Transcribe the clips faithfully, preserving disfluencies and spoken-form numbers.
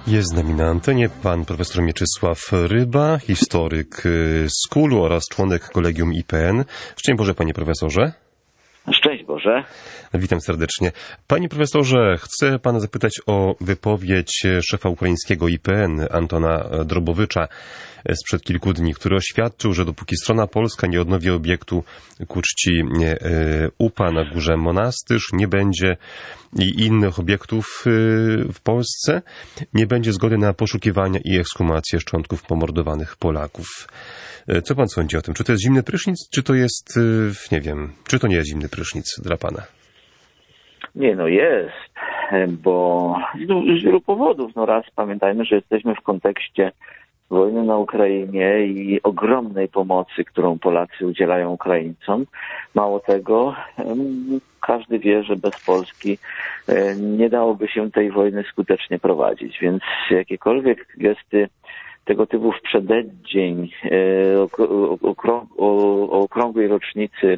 Jest z nami na antenie pan profesor Mieczysław Ryba, historyk z Kulu oraz członek Kolegium I P N. Szczęść Boże, panie profesorze. Szczęść Boże. Witam serdecznie. Panie profesorze, chcę pana zapytać o wypowiedź szefa ukraińskiego I P N, Antona Drobowycza, sprzed kilku dni, który oświadczył, że dopóki strona polska nie odnowi obiektu ku czci U P A na górze Monastyż, nie będzie i innych obiektów w Polsce, nie będzie zgody na poszukiwania i ekshumację szczątków pomordowanych Polaków. Co pan sądzi o tym? Czy to jest zimny prysznic, czy to jest, nie wiem, czy to nie jest zimny prysznic dla pana? Nie, no jest, bo z wielu powodów. No raz pamiętajmy, że jesteśmy w kontekście wojny na Ukrainie i ogromnej pomocy, którą Polacy udzielają Ukraińcom. Mało tego, każdy wie, że bez Polski nie dałoby się tej wojny skutecznie prowadzić, więc jakiekolwiek gesty tego typu w przededdzień o okrągłej rocznicy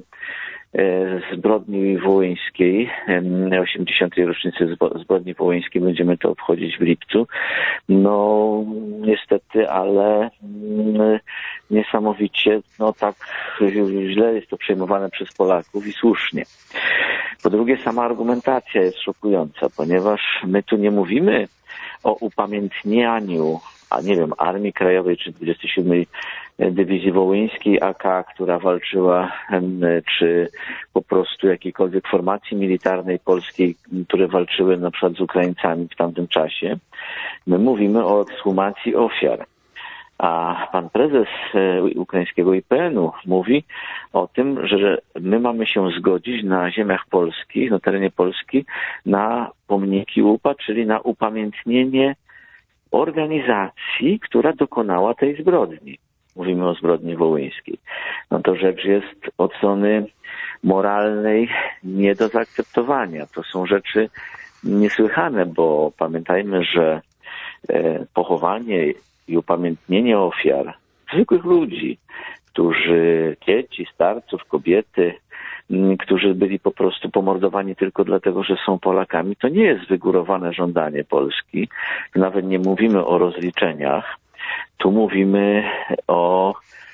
zbrodni wołyńskiej, osiemdziesiątej rocznicy zbrodni wołyńskiej, będziemy to obchodzić w lipcu. No niestety, ale niesamowicie, no tak źle jest to przejmowane przez Polaków i słusznie. Po drugie, sama argumentacja jest szokująca, ponieważ my tu nie mówimy o upamiętnianiu, a nie wiem, Armii Krajowej czy dwudziestej siódmej Dywizji Wołyńskiej A K, która walczyła, czy po prostu jakiejkolwiek formacji militarnej polskiej, które walczyły na przykład z Ukraińcami w tamtym czasie. My mówimy o ekshumacji ofiar. A pan prezes ukraińskiego I P N u mówi o tym, że my mamy się zgodzić na ziemiach polskich, na terenie Polski, na pomniki U P A, czyli na upamiętnienie organizacji, która dokonała tej zbrodni. Mówimy o zbrodni wołyńskiej. No to rzecz jest od strony moralnej nie do zaakceptowania. To są rzeczy niesłychane, bo pamiętajmy, że pochowanie i upamiętnienie ofiar zwykłych ludzi, którzy, dzieci, starców, kobiety, którzy byli po prostu pomordowani tylko dlatego, że są Polakami, to nie jest wygórowane żądanie Polski. Nawet nie mówimy o rozliczeniach. Tu mówimy o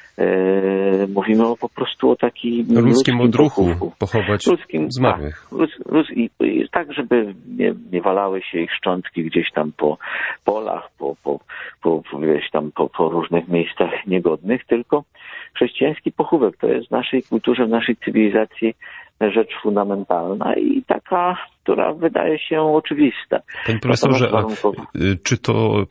e, mówimy o po prostu o takim ludzkim, ludzkim odruchu pochówku. Pochować ludzkim, zmarłych. Tak, luz, luz, i, i, tak, żeby nie, nie walały się ich szczątki gdzieś tam po polach, po, po, po, gdzieś tam po, po różnych miejscach niegodnych, tylko chrześcijański pochówek to jest w naszej kulturze, w naszej cywilizacji rzecz fundamentalna i taka, która wydaje się oczywista. Panie profesorze, warunkowo... czy to,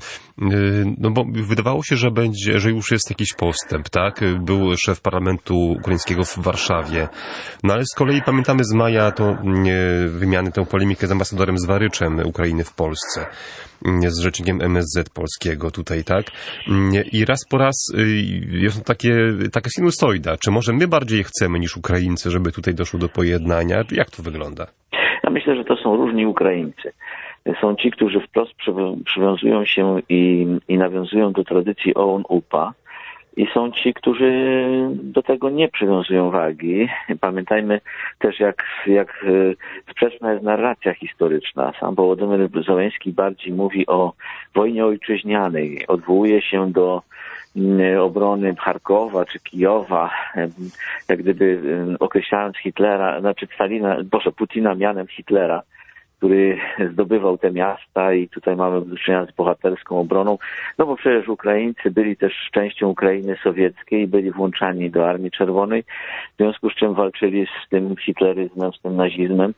no bo wydawało się, że będzie, że już jest jakiś postęp, tak? Był szef parlamentu ukraińskiego w Warszawie, no ale z kolei pamiętamy z maja to wymiany, tę polemikę z ambasadorem Zwaryczem Ukrainy w Polsce, z rzecznikiem M S Z polskiego tutaj, tak? I raz po raz jest takie, taka sinusoida. Czy może my bardziej chcemy niż Ukraińcy, żeby tutaj doszło do pojednania? Jak to wygląda? Ja myślę, że to są różni Ukraińcy. Są ci, którzy wprost przywiązują się i, i nawiązują do tradycji O U N U P A i są ci, którzy do tego nie przywiązują wagi. Pamiętajmy też, jak, jak sprzeczna jest narracja historyczna. Sam Wołodymyr Zełenski bardziej mówi o wojnie ojczyźnianej, odwołuje się do obrony Charkowa czy Kijowa, jak gdyby określając Hitlera, znaczy Stalina, Boże, Putina mianem Hitlera, który zdobywał te miasta i tutaj mamy do czynienia z bohaterską obroną, no bo przecież Ukraińcy byli też częścią Ukrainy sowieckiej, byli włączani do Armii Czerwonej, w związku z czym walczyli z tym hitleryzmem, z tym nazizmem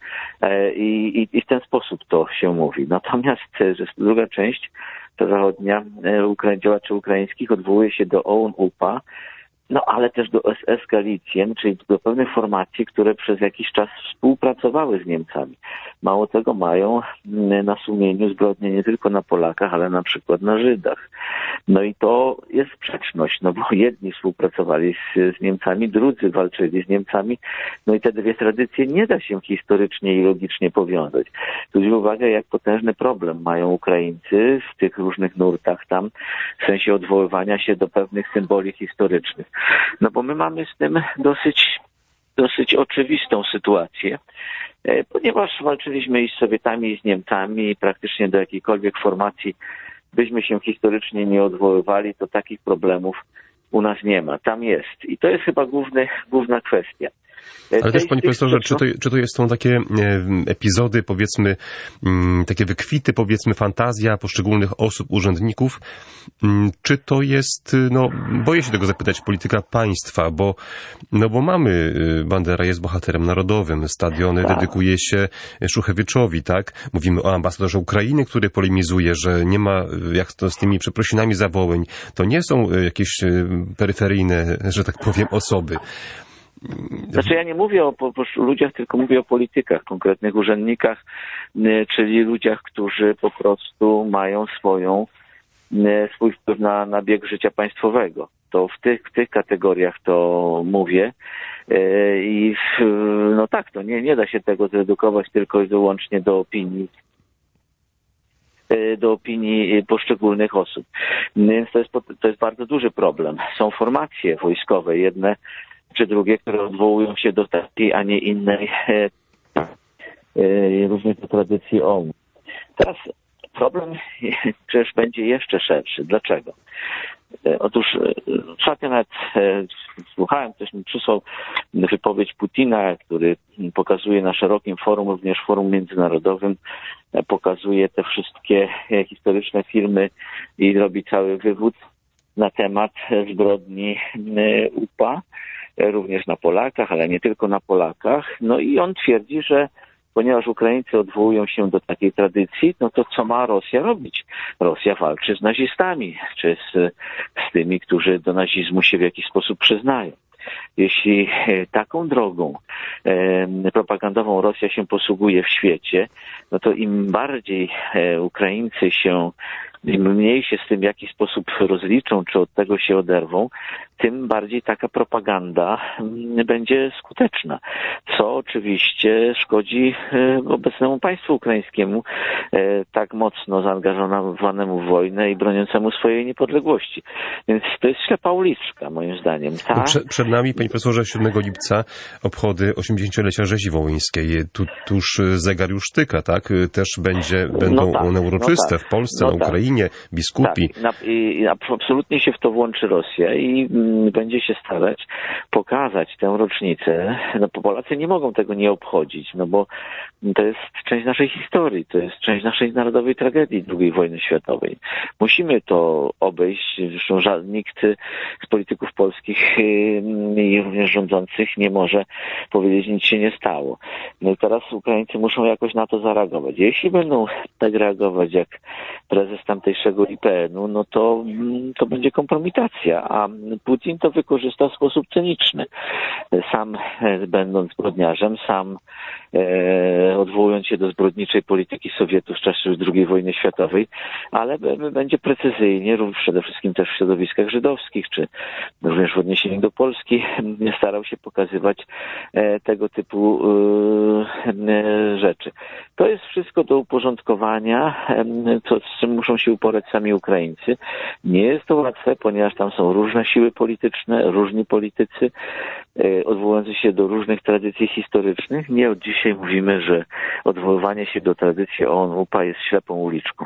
i, i, i w ten sposób to się mówi. Natomiast że druga część, ta zachodnia, działaczy ukraińskich odwołuje się do O U N U P A, no ale też do S S Galicjen, czyli do pewnych formacji, które przez jakiś czas współpracowały z Niemcami. Mało tego, mają na sumieniu zbrodnie nie tylko na Polakach, ale na przykład na Żydach. No i to jest sprzeczność, no bo jedni współpracowali z, z Niemcami, drudzy walczyli z Niemcami, no i te dwie tradycje nie da się historycznie i logicznie powiązać. Zwróć uwagę, jak potężny problem mają Ukraińcy w tych różnych nurtach tam, w sensie odwoływania się do pewnych symboli historycznych. No bo my mamy z tym dosyć, dosyć oczywistą sytuację, ponieważ walczyliśmy i z Sowietami, i z Niemcami, i praktycznie do jakiejkolwiek formacji byśmy się historycznie nie odwoływali, to takich problemów u nas nie ma. Tam jest. I to jest chyba główny, główna kwestia. Ale też, panie profesorze, czy to, czy to jest, są takie epizody, powiedzmy, takie wykwity, powiedzmy, fantazja poszczególnych osób, urzędników, czy to jest, no, boję się tego zapytać, polityka państwa, bo, no bo mamy, Bandera jest bohaterem narodowym, stadiony tak. dedykuje się Szuchewiczowi, tak? Mówimy o ambasadorze Ukrainy, który polemizuje, że nie ma, jak to z tymi przeprosinami za Wołyń, to nie są jakieś peryferyjne, że tak powiem, osoby. Znaczy ja nie mówię o po, po ludziach, tylko mówię o politykach, konkretnych urzędnikach, czyli ludziach, którzy po prostu mają swoją, swój wpływ na, na bieg życia państwowego. To w tych, w tych kategoriach to mówię. I w, no tak, to nie, nie da się tego zredukować tylko i wyłącznie do opinii do opinii poszczególnych osób. Więc to jest, to jest bardzo duży problem. Są formacje wojskowe, jedne czy drugie, które odwołują się do takiej, a nie innej również do tradycji O U N. Teraz problem przecież będzie jeszcze szerszy. Dlaczego? Otóż ostatnio nawet słuchałem, ktoś mi przysłał wypowiedź Putina, który pokazuje na szerokim forum, również forum międzynarodowym, pokazuje te wszystkie historyczne filmy i robi cały wywód na temat zbrodni U P A, również na Polakach, ale nie tylko na Polakach. No i on twierdzi, że ponieważ Ukraińcy odwołują się do takiej tradycji, no to co ma Rosja robić? Rosja walczy z nazistami, czy z, z tymi, którzy do nazizmu się w jakiś sposób przyznają. Jeśli taką drogą e, propagandową Rosja się posługuje w świecie, no to im bardziej e, Ukraińcy się, im mniej się z tym w jakiś sposób rozliczą, czy od tego się oderwą, tym bardziej taka propaganda będzie skuteczna, co oczywiście szkodzi obecnemu państwu ukraińskiemu, tak mocno zaangażowanemu w wojnę i broniącemu swojej niepodległości. Więc to jest ślepa uliczka, moim zdaniem. Ta... No przed, przed nami, panie profesorze, siódmego lipca obchody osiemdziesięciolecia rzezi wołyńskiej. Tu, tuż zegar już tyka, tak? Też będzie, będą no tak, one uroczyste no tak, w Polsce, no na Ukrainie, tak. biskupi. Tak, i, i absolutnie się w to włączy Rosja i będzie się starać pokazać tę rocznicę. No, Polacy nie mogą tego nie obchodzić, no bo to jest część naszej historii, to jest część naszej narodowej tragedii drugiej wojny światowej. Musimy to obejść, zresztą żaden, nikt z polityków polskich i również rządzących nie może powiedzieć, nic się nie stało. No i teraz Ukraińcy muszą jakoś na to zareagować. Jeśli będą tak reagować jak prezes tamtejszego I P N u, no to, to będzie kompromitacja, a Putin to wykorzysta w sposób cyniczny. Sam będąc zbrodniarzem, sam e, odwołując się do zbrodniczej polityki Sowietów z czasów drugiej wojny światowej, ale b- będzie precyzyjnie, przede wszystkim też w środowiskach żydowskich, czy również w odniesieniu do Polski, starał się pokazywać e, tego typu e, rzeczy. To jest wszystko do uporządkowania, e, co, z czym muszą się uporać sami Ukraińcy. Nie jest to łatwe, ponieważ tam są różne siły polityczne, różni politycy, e, odwołujący się do różnych tradycji historycznych. Nie od dzisiaj mówimy, że odwoływanie się do tradycji O U N U P A jest ślepą uliczką.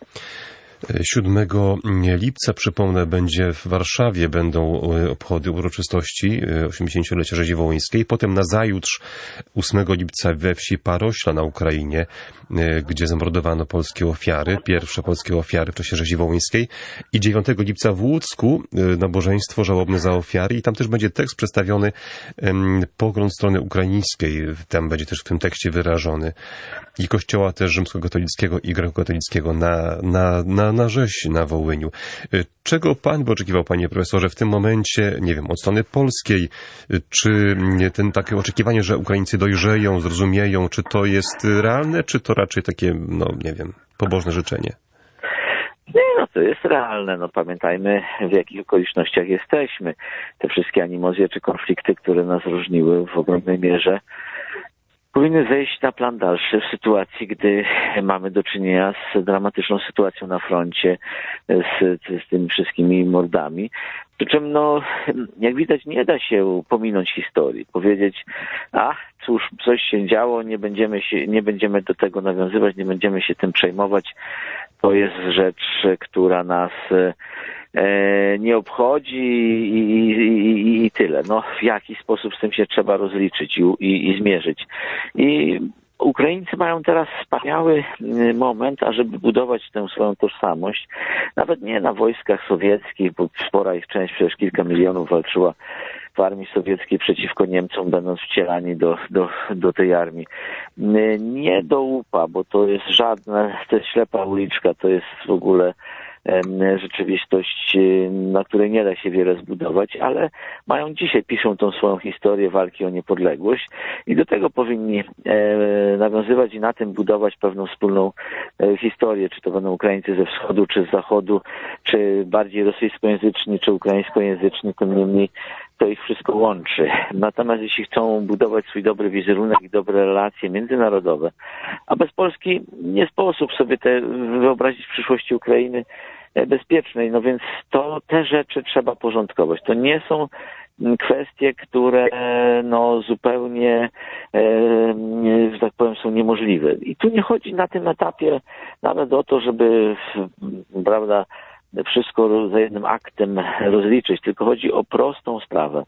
siódmego lipca, przypomnę, będzie w Warszawie, będą obchody uroczystości osiemdziesięciolecia rzezi wołyńskiej. Potem nazajutrz, ósmego lipca we wsi Parośla na Ukrainie, gdzie zamordowano polskie ofiary, pierwsze polskie ofiary w czasie rzezi wołyńskiej. I dziewiątego lipca w Łucku nabożeństwo żałobne za ofiary. I tam też będzie tekst przedstawiony, pogląd strony ukraińskiej. Tam będzie też w tym tekście wyrażony. I kościoła też rzymskokatolickiego i grekokatolickiego na, na, na na rzeź na Wołyniu. Czego pan by oczekiwał, panie profesorze, w tym momencie, nie wiem, od strony polskiej? Czy ten takie oczekiwanie, że Ukraińcy dojrzeją, zrozumieją, czy to jest realne, czy to raczej takie, no nie wiem, pobożne życzenie? Nie, no to jest realne. No pamiętajmy, w jakich okolicznościach jesteśmy. Te wszystkie animozje czy konflikty, które nas różniły w ogromnej mierze, powinny zejść na plan dalszy w sytuacji, gdy mamy do czynienia z dramatyczną sytuacją na froncie, z, z tymi wszystkimi mordami. Przy czym, no, jak widać, nie da się pominąć historii. Powiedzieć, a cóż, coś się działo, nie będziemy się, nie będziemy do tego nawiązywać, nie będziemy się tym przejmować. to jest rzecz, która nas nie obchodzi i, i, i tyle. No, w jaki sposób z tym się trzeba rozliczyć i, i, i zmierzyć. I Ukraińcy mają teraz wspaniały moment, ażeby budować tę swoją tożsamość, nawet nie na wojskach sowieckich, bo spora ich część, przecież kilka milionów walczyła w armii sowieckiej przeciwko Niemcom, będąc wcielani do, do, do tej armii. Nie do łupa, bo to jest żadna, to jest ślepa uliczka, to jest w ogóle rzeczywistość, na której nie da się wiele zbudować, ale mają dzisiaj, piszą tą swoją historię walki o niepodległość i do tego powinni nawiązywać i na tym budować pewną wspólną historię, czy to będą Ukraińcy ze wschodu, czy z zachodu, czy bardziej rosyjskojęzyczni, czy ukraińskojęzyczni, tym niemniej to ich wszystko łączy. Natomiast jeśli chcą budować swój dobry wizerunek i dobre relacje międzynarodowe, a bez Polski nie sposób sobie te wyobrazić przyszłości Ukrainy bezpiecznej, no więc to te rzeczy trzeba porządkować. To nie są kwestie, które no zupełnie, że tak powiem, są niemożliwe. I tu nie chodzi na tym etapie nawet o to, żeby, prawda, wszystko za jednym aktem rozliczyć, tylko chodzi o prostą sprawę.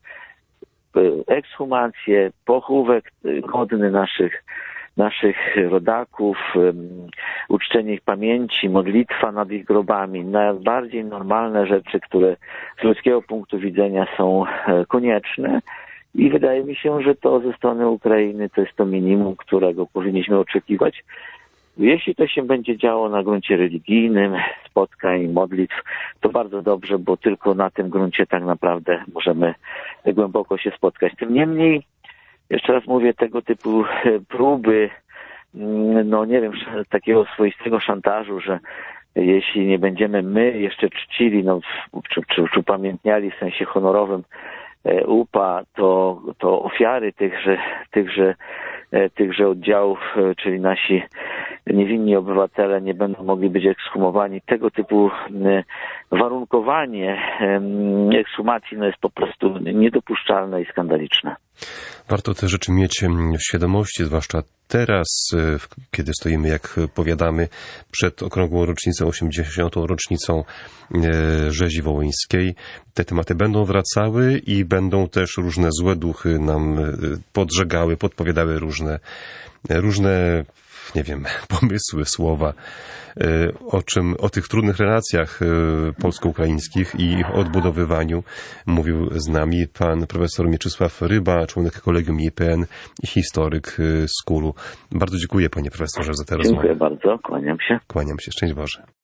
Ekshumację, pochówek godny naszych naszych rodaków, uczczenie ich pamięci, modlitwa nad ich grobami, najbardziej normalne rzeczy, które z ludzkiego punktu widzenia są konieczne i wydaje mi się, że to ze strony Ukrainy to jest to minimum, którego powinniśmy oczekiwać. Jeśli to się będzie działo na gruncie religijnym, spotkań, modlitw, to bardzo dobrze, bo tylko na tym gruncie tak naprawdę możemy głęboko się spotkać. Tym niemniej, jeszcze raz mówię, tego typu próby, no nie wiem, takiego swoistego szantażu, że jeśli nie będziemy my jeszcze czcili, no, czy, czy, czy upamiętniali w sensie honorowym U P A, to, to ofiary tychże, tychże, tychże oddziałów, czyli nasi niewinni obywatele nie będą mogli być ekshumowani. Tego typu warunkowanie ekshumacji no jest po prostu niedopuszczalne i skandaliczne. Warto te rzeczy mieć w świadomości, zwłaszcza teraz, kiedy stoimy, jak powiadamy, przed okrągłą rocznicą, osiemdziesiątą rocznicą rzezi wołyńskiej. Te tematy będą wracały i będą też różne złe duchy nam podżegały, podpowiadały różne, różne nie wiem, pomysły, słowa, o czym, o tych trudnych relacjach polsko-ukraińskich i ich odbudowywaniu mówił z nami pan profesor Mieczysław Ryba, członek Kolegium I P N i historyk z K U L u. Bardzo dziękuję, panie profesorze, za tę rozmowę. Dziękuję bardzo, kłaniam się. Kłaniam się, szczęść Boże.